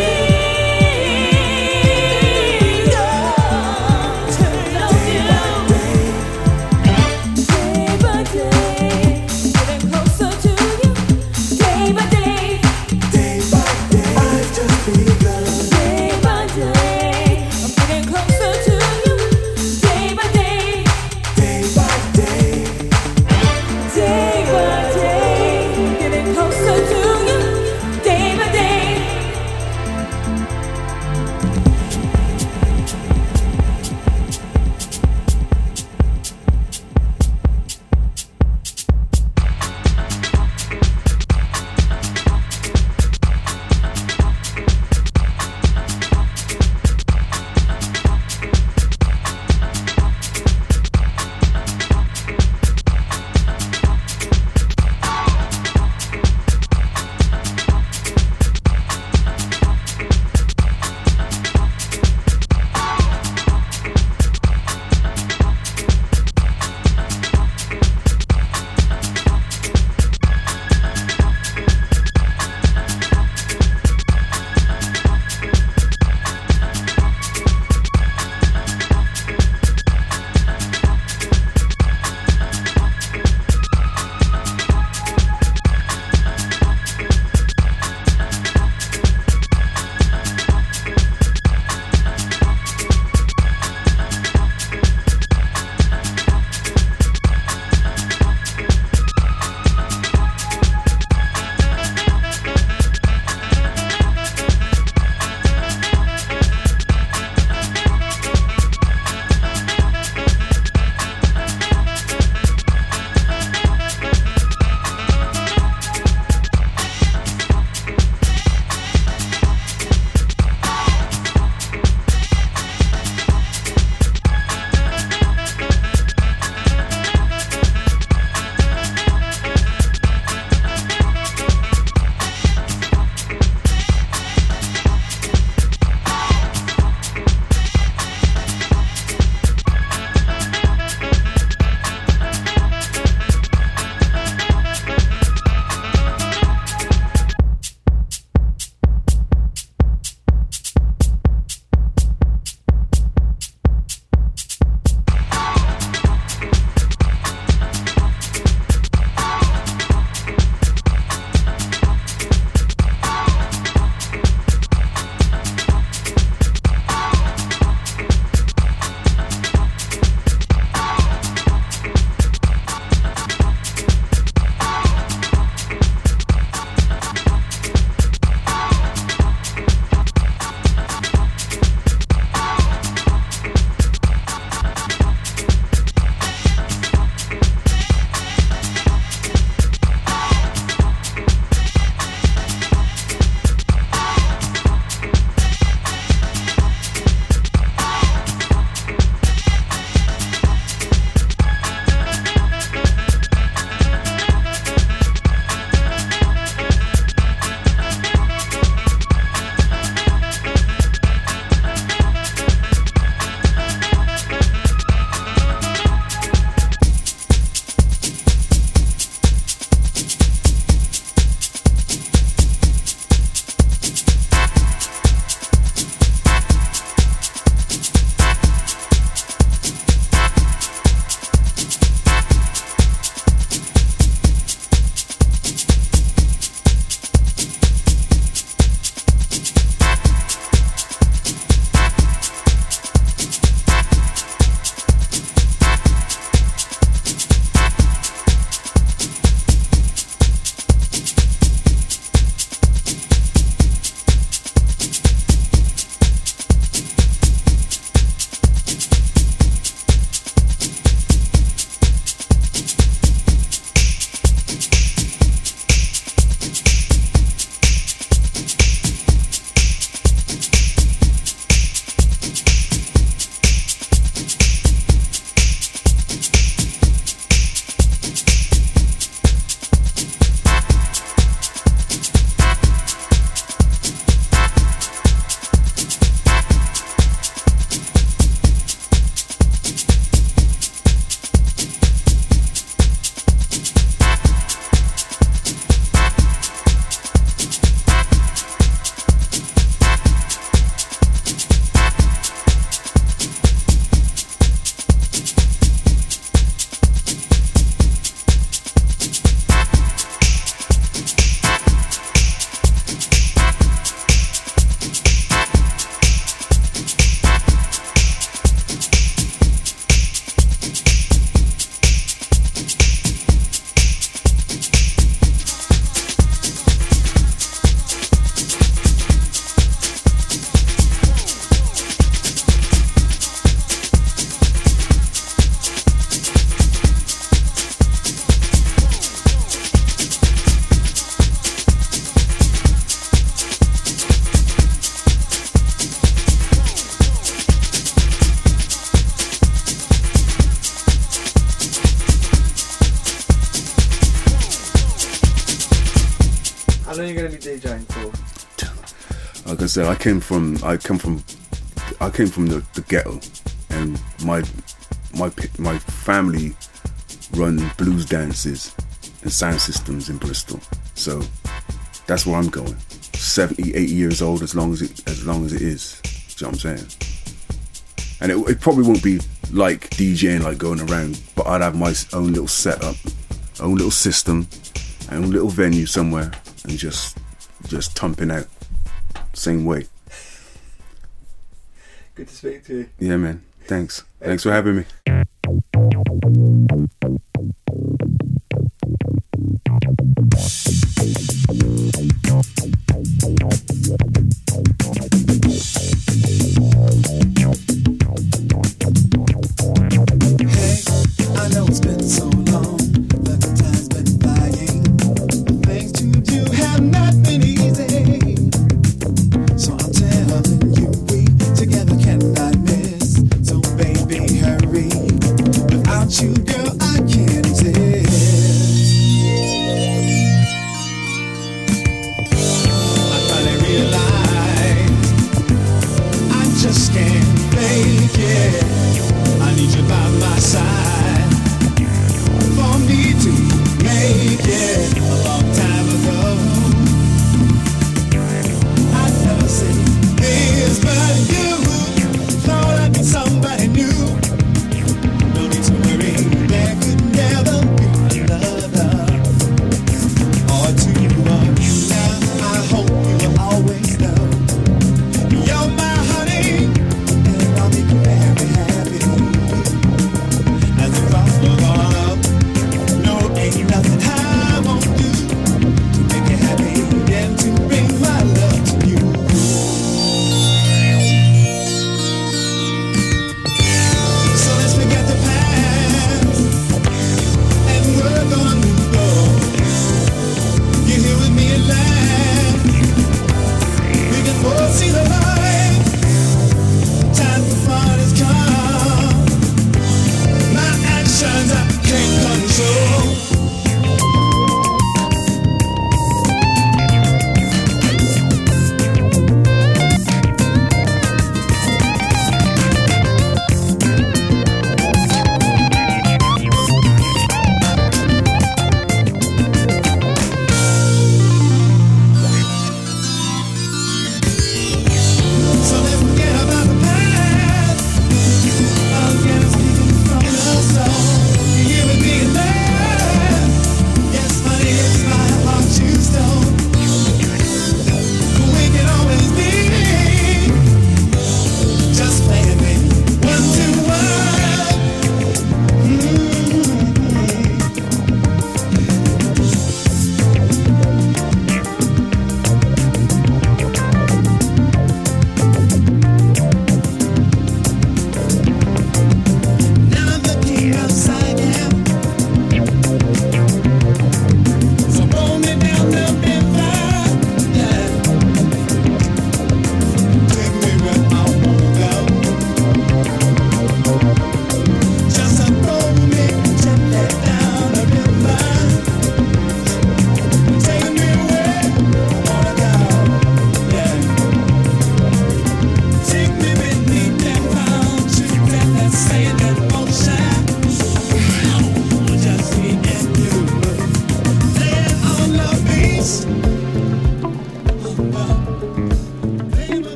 How long are you going to be DJing for? Like I said, I came from I come from I came from the, the ghetto, and my my my family run blues dances and sound systems in Bristol. So that's where I'm going. seventy, eighty years old, as long as it as long as it is. Do you know what I'm saying? And it, it probably won't be like DJing, like going around, but I'd have my own little setup, own little system, own little venue somewhere, and just just thumping out. Same way. Good to speak to you. Yeah, man. Thanks. Thanks for having me.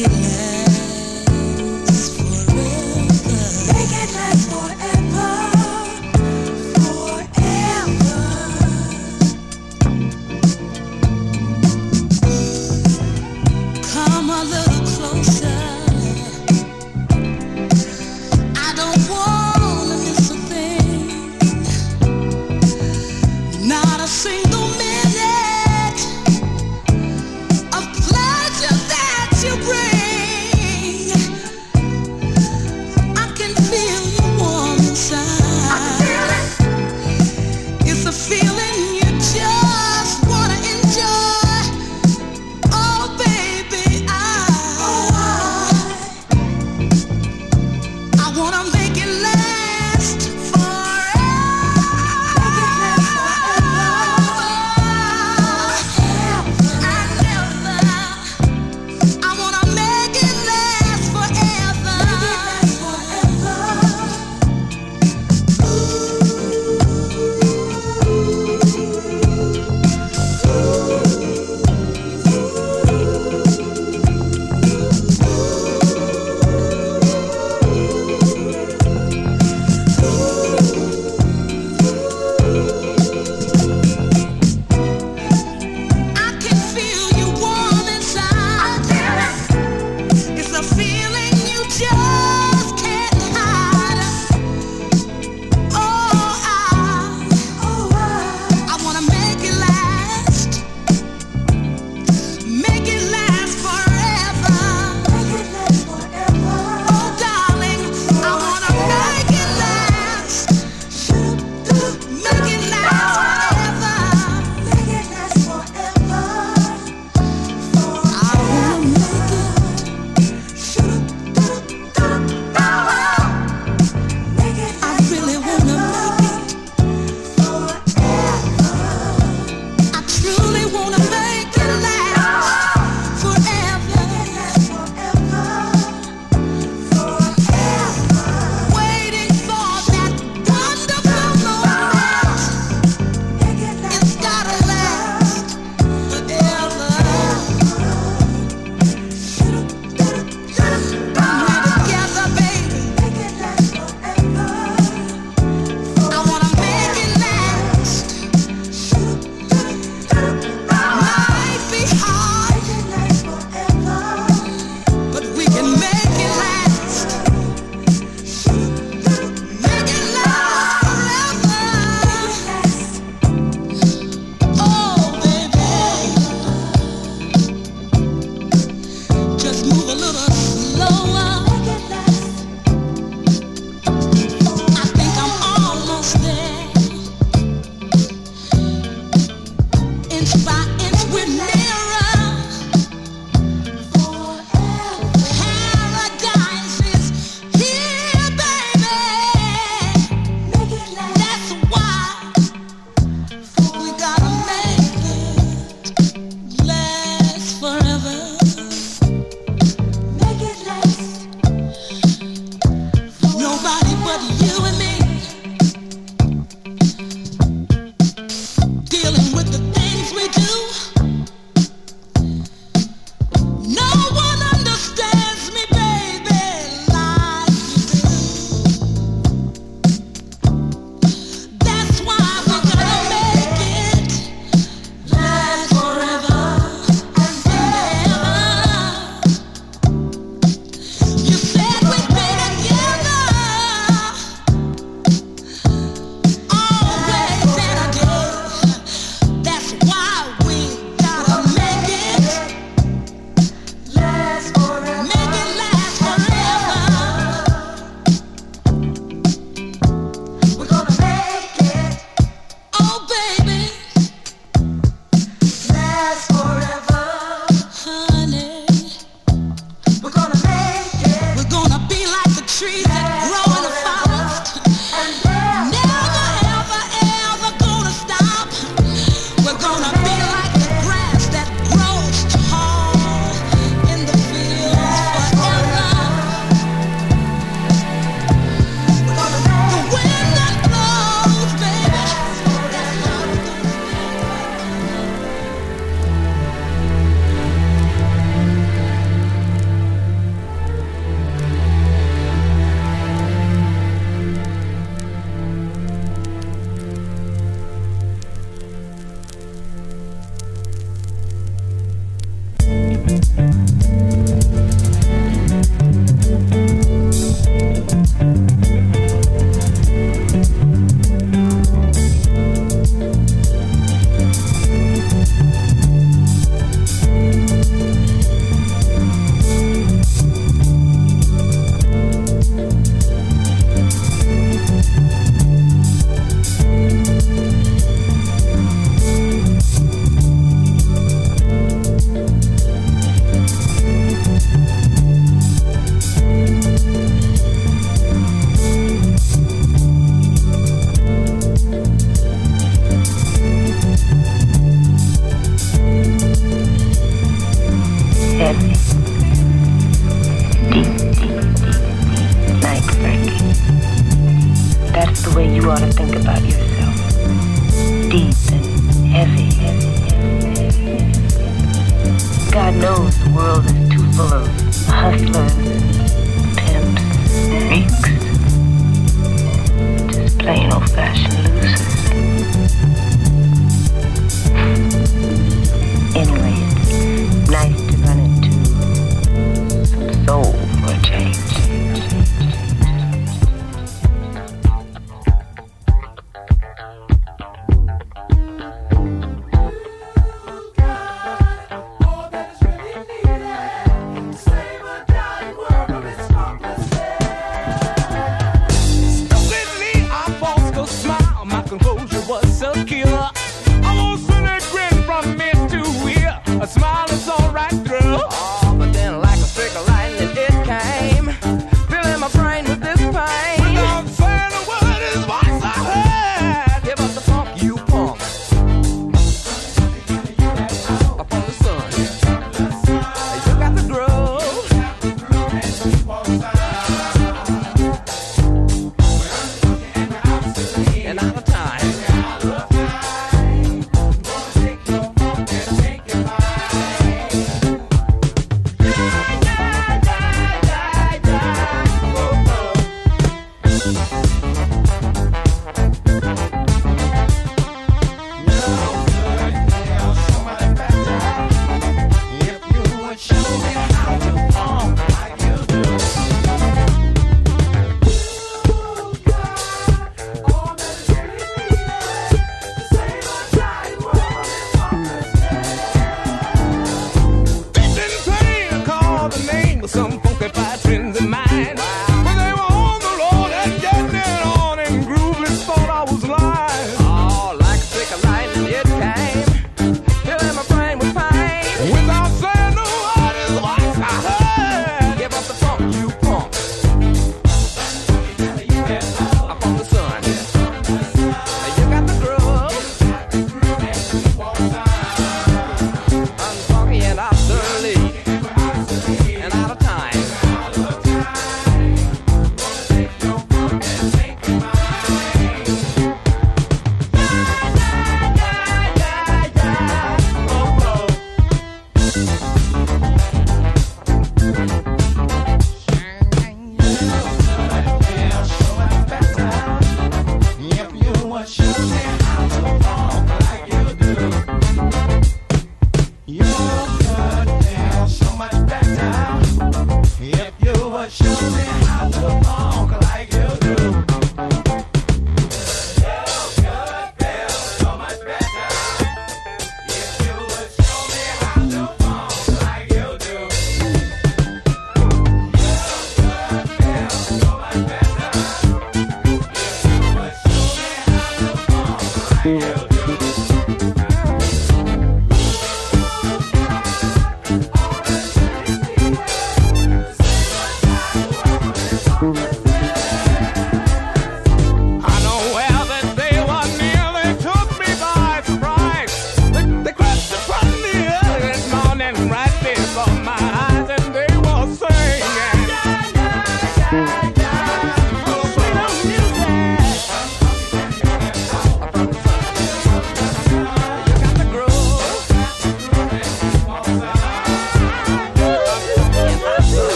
it last forever. Make it last forever, forever. Come a little closer. I don't wanna miss a thing. Not a single minute of pleasure that you bring. heavy, deep, deep, deep, night-breaking. That's the way you ought to think about yourself. Deep and heavy, heavy, heavy, heavy. God knows the world is too full of hustlers and pimps and freaks. Just plain old-fashioned losers. Anyway, it's nice to run into some soul for a change. A smile is all right through. Oh, but then like a streak of lightning it came, filling my brain with this pain. Without saying a word, his voice I heard. Give up the funk, you punk. Up on the sun, you got the groove. And out of time.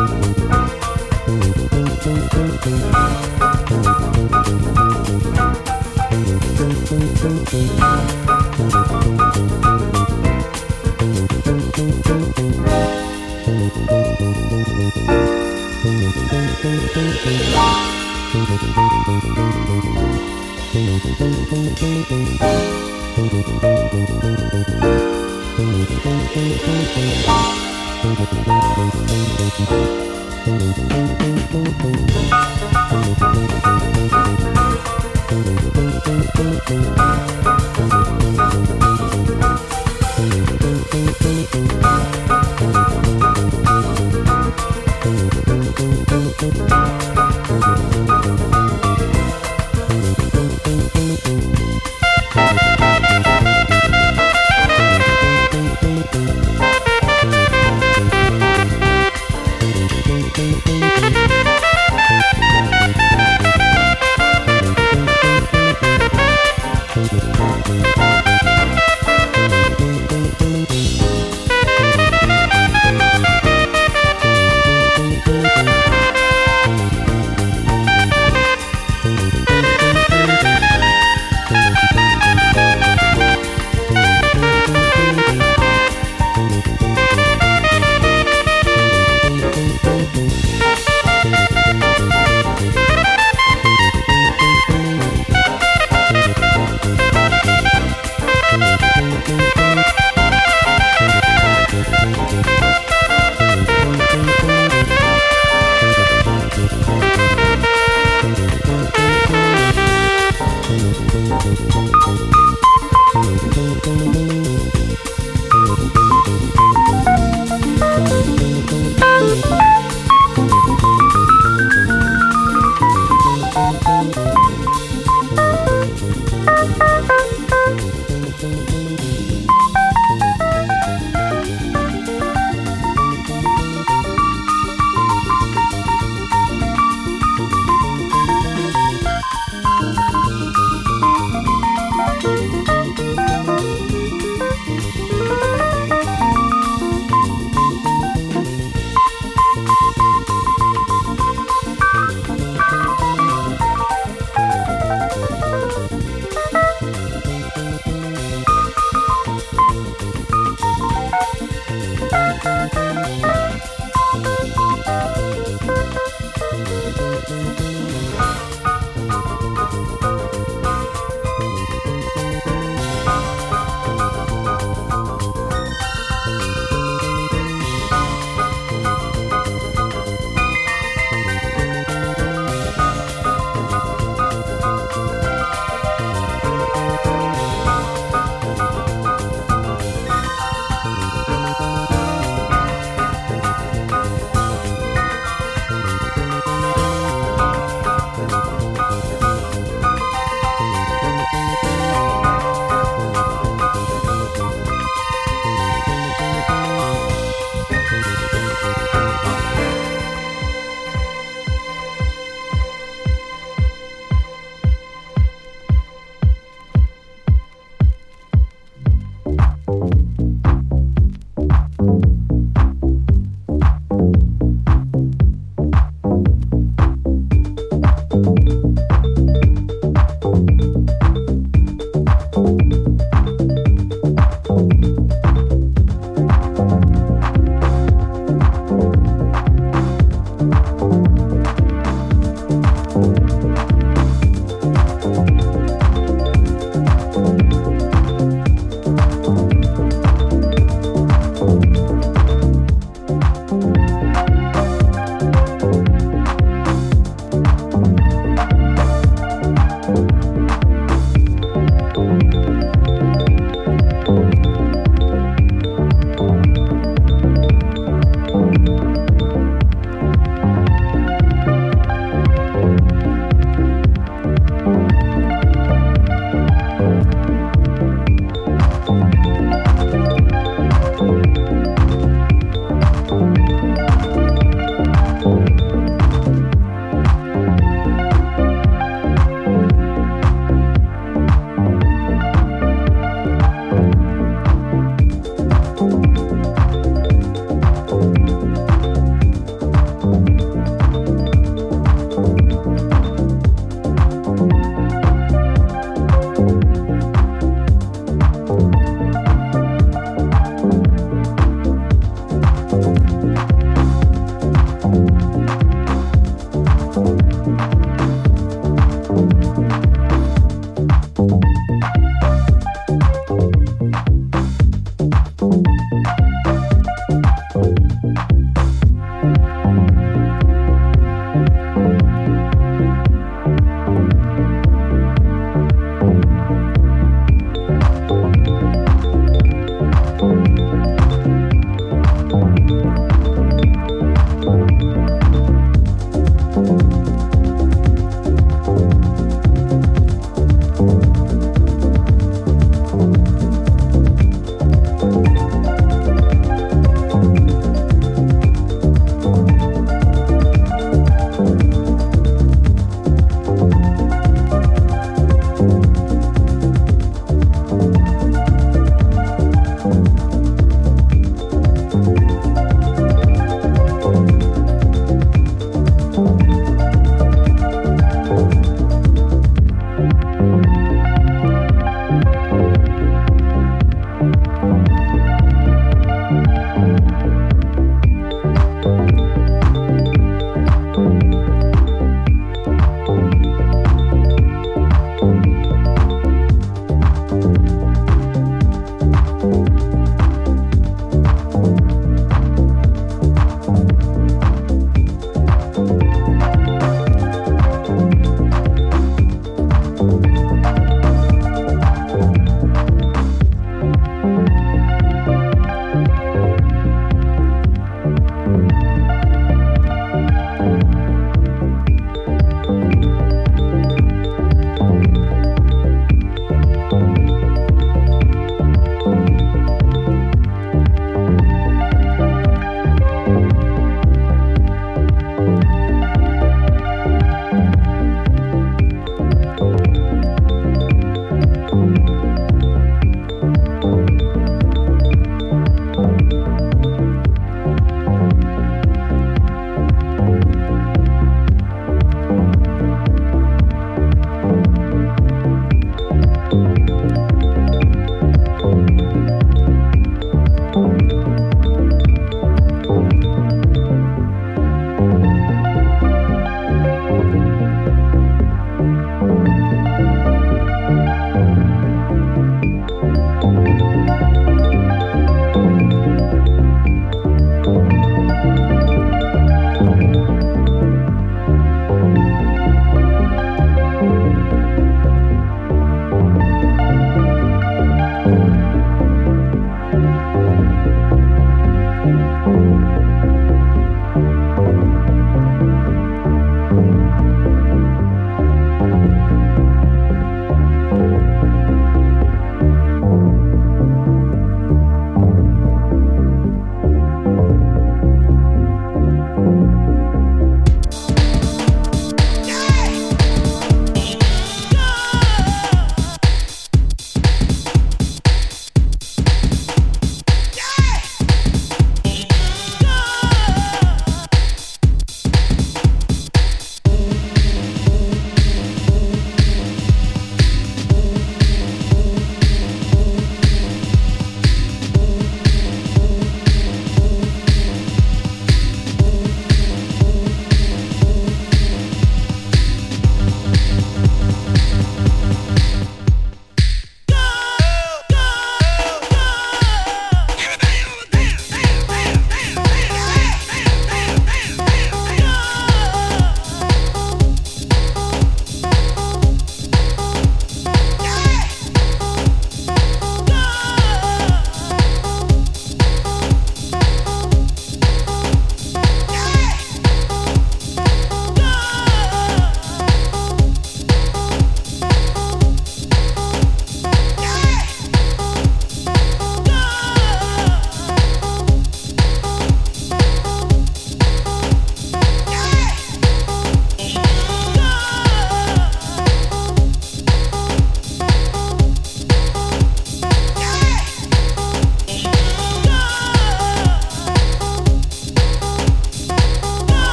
Thank you. Thank you. Thank you.